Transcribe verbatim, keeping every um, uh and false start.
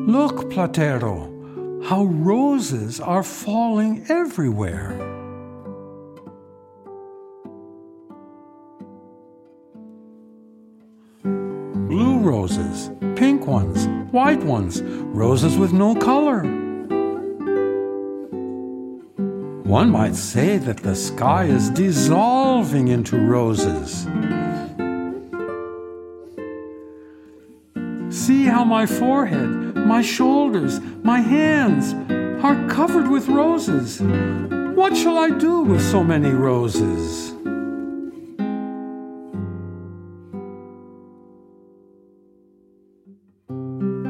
Look, Platero, how roses are falling everywhere. Blue roses, pink ones, white ones, roses with no color. One might say that the sky is dissolving into roses. See how my forehead, my shoulders, my hands are covered with roses. What shall I do with so many roses?